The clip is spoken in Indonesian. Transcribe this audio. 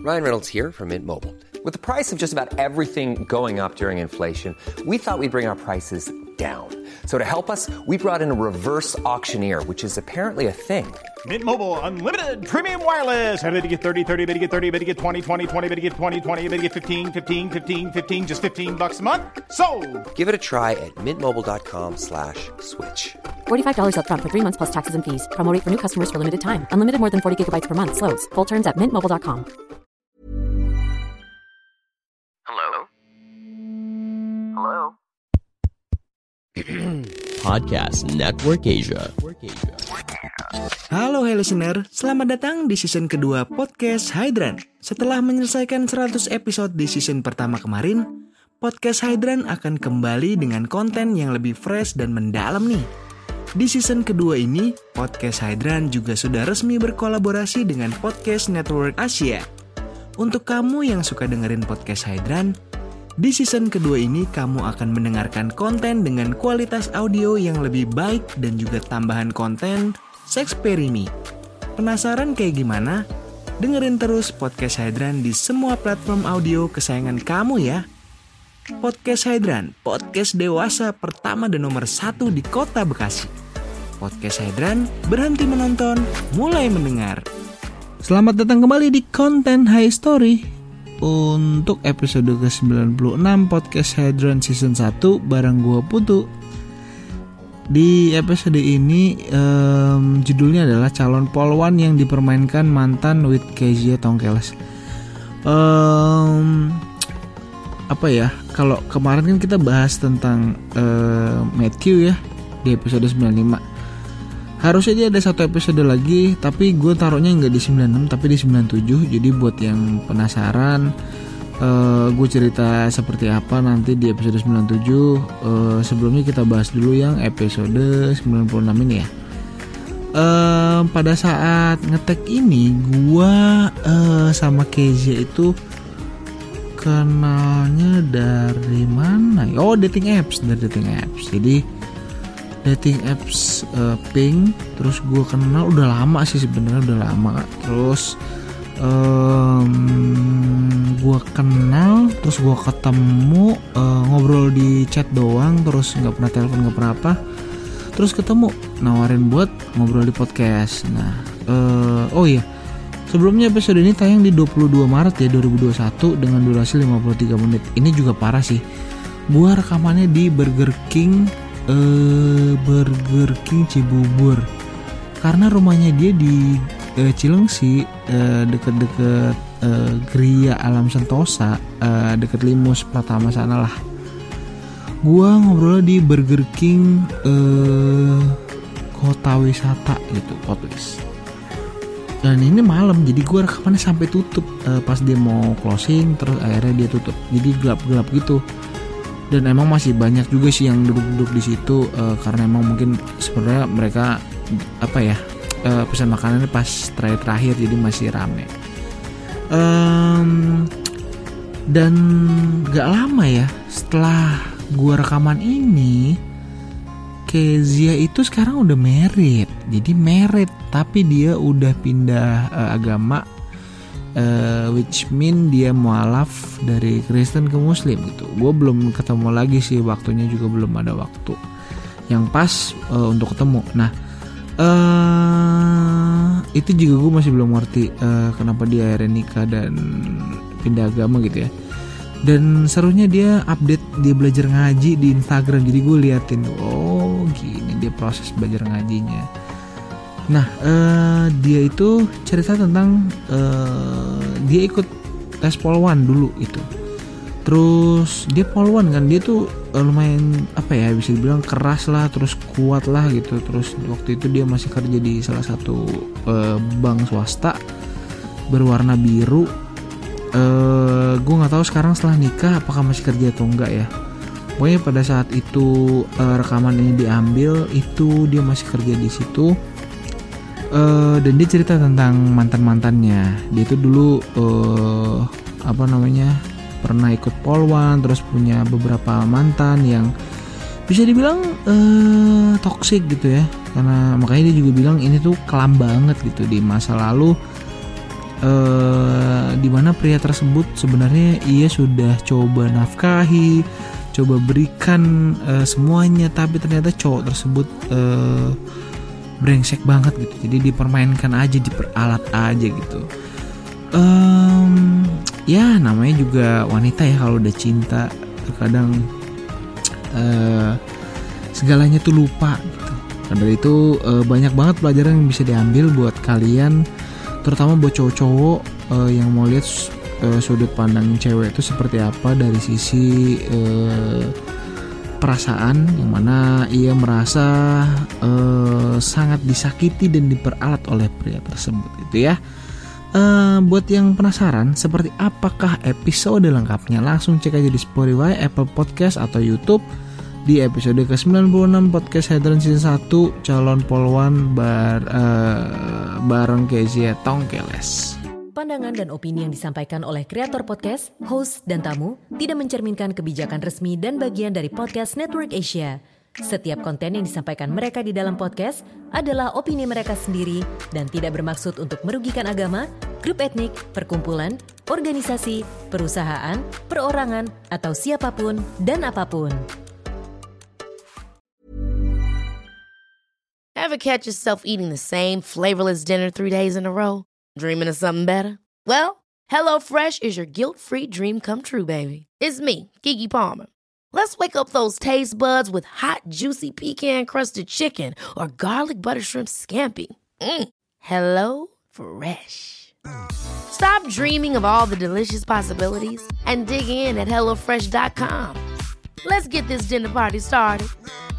Ryan Reynolds here from Mint Mobile. With the price of just about everything going up during inflation, we thought we'd bring our prices down. So to help us, we brought in a reverse auctioneer, which is apparently a thing. Mint Mobile Unlimited Premium Wireless. How to get 30, 30, how to get 30, how to get 20, 20, 20, how to get 20, 20, how to get 15, 15, 15, 15, just $15 a month? Sold! Give it a try at mintmobile.com/switch. $45 up front for 3 months plus taxes and fees. Promo rate for new customers for limited time. Unlimited more than 40 gigabytes per month. Slows full terms at mintmobile.com. Hello? Hello? Podcast Network Asia. Halo listener, selamat datang di season kedua Podcast Hydran. Setelah menyelesaikan 100 episode di season pertama kemarin, Podcast Hydran akan kembali dengan konten yang lebih fresh dan mendalam nih. Di season kedua ini, Podcast Hydran juga sudah resmi berkolaborasi dengan Podcast Network Asia. Untuk kamu yang suka dengerin Podcast Hydran, di season kedua ini kamu akan mendengarkan konten dengan kualitas audio yang lebih baik dan juga tambahan konten Sexperimi. Penasaran kayak gimana? Dengerin terus Podcast Hydran di semua platform audio kesayangan kamu ya. Podcast Hydran, podcast dewasa pertama dan nomor 1 di kota Bekasi. Podcast Hydran, berhenti menonton, mulai mendengar. Selamat datang kembali di konten High Story. Untuk episode ke-96 Podcast Hydran Season 1 bareng gua Putu. Di episode ini judulnya adalah calon polwan yang dipermainkan mantan with Kezia Tongkeles. Apa ya, kalau kemarin kan kita bahas tentang Matthew ya di episode 95. Harusnya dia ada satu episode lagi, tapi gue taruhnya nggak di 96 tapi di 97. Jadi buat yang penasaran, gue cerita seperti apa nanti di episode 97. Sebelumnya kita bahas dulu yang episode 96 ini ya. Pada saat ngetek ini, gue sama Kezia itu kenalnya dari mana? Oh, dari dating apps. Jadi dating apps Pink, terus gue kenal udah lama sih sebenarnya, udah lama. Terus gue kenal, terus gue ketemu, ngobrol di chat doang, terus nggak pernah telepon, nggak pernah apa. Terus ketemu, nawarin buat ngobrol di podcast. Nah, oh iya, sebelumnya episode ini tayang di 22 Maret ya 2021 dengan durasi 53 menit. Ini juga parah sih. Gue rekamannya di Burger King Cibubur, karena rumahnya dia di Cilengsi, deket-deket Gria Alam Sentosa, deket Limus Pratama sana lah. Gua ngobrol di Burger King Kota Wisata gitu, Kotwis. Dan ini malam, jadi gua rekamannya sampai tutup. Pas dia mau closing, terus akhirnya dia tutup. Jadi gelap-gelap gitu. Dan emang masih banyak juga sih yang duduk-duduk di situ, karena emang mungkin sebenarnya mereka pesan makanannya pas terakhir, jadi masih rame. Dan gak lama ya setelah gua rekaman ini, Kezia itu sekarang udah married. Jadi married, tapi dia udah pindah agama. Which mean dia mualaf dari Kristen ke Muslim gitu. Gue belum ketemu lagi sih, waktunya juga belum ada waktu yang pas untuk ketemu. Nah, itu juga gue masih belum ngerti kenapa dia akhirnya nikah dan pindah agama gitu ya. Dan serunya dia update dia belajar ngaji di Instagram. Jadi gue liatin, oh gini dia proses belajar ngajinya. Nah, dia itu cerita tentang dia ikut tes polwan dulu itu. Terus dia polwan kan, dia tuh lumayan bisa dibilang keras lah, terus kuat lah gitu. Terus waktu itu dia masih kerja di salah satu bank swasta berwarna biru. Gue nggak tahu sekarang setelah nikah apakah masih kerja atau enggak ya. Pokoknya pada saat itu rekaman ini diambil, itu dia masih kerja di situ. Dan dia cerita tentang mantan-mantannya. Dia itu dulu pernah ikut polwan, terus punya beberapa mantan yang bisa dibilang toksik gitu ya. Karena makanya dia juga bilang ini tuh kelam banget gitu di masa lalu. di mana pria tersebut sebenarnya ia sudah coba nafkahi, coba berikan semuanya, tapi ternyata cowok tersebut brengsek banget gitu. Jadi dipermainkan aja, diperalat aja gitu. Ya namanya juga wanita ya, kalau udah cinta terkadang segalanya tuh lupa gitu. Karena itu banyak banget pelajaran yang bisa diambil buat kalian, terutama buat cowok-cowok yang mau lihat sudut pandang cewek itu seperti apa dari sisi perasaan, yang mana ia merasa sangat disakiti dan diperalat oleh pria tersebut gitu ya. Buat yang penasaran seperti apakah episode lengkapnya, langsung cek aja di Spotify, Apple Podcast atau YouTube di episode ke-96 Podcast Heidran Season 1 Calon Polwan bareng Kezia Tongkeles. Pandangan dan opini yang disampaikan oleh kreator podcast, host, dan tamu tidak mencerminkan kebijakan resmi dan bagian dari Podcast Network Asia. Setiap konten yang disampaikan mereka di dalam podcast adalah opini mereka sendiri dan tidak bermaksud untuk merugikan agama, grup etnik, perkumpulan, organisasi, perusahaan, perorangan, atau siapapun dan apapun. Ever catch yourself eating the same flavorless dinner 3 days in a row? Dreaming of something better? Well, HelloFresh is your guilt-free dream come true, baby. It's me, Keke Palmer. Let's wake up those taste buds with hot, juicy pecan-crusted chicken or garlic butter shrimp scampi. HelloFresh. Stop dreaming of all the delicious possibilities and dig in at HelloFresh.com. Let's get this dinner party started.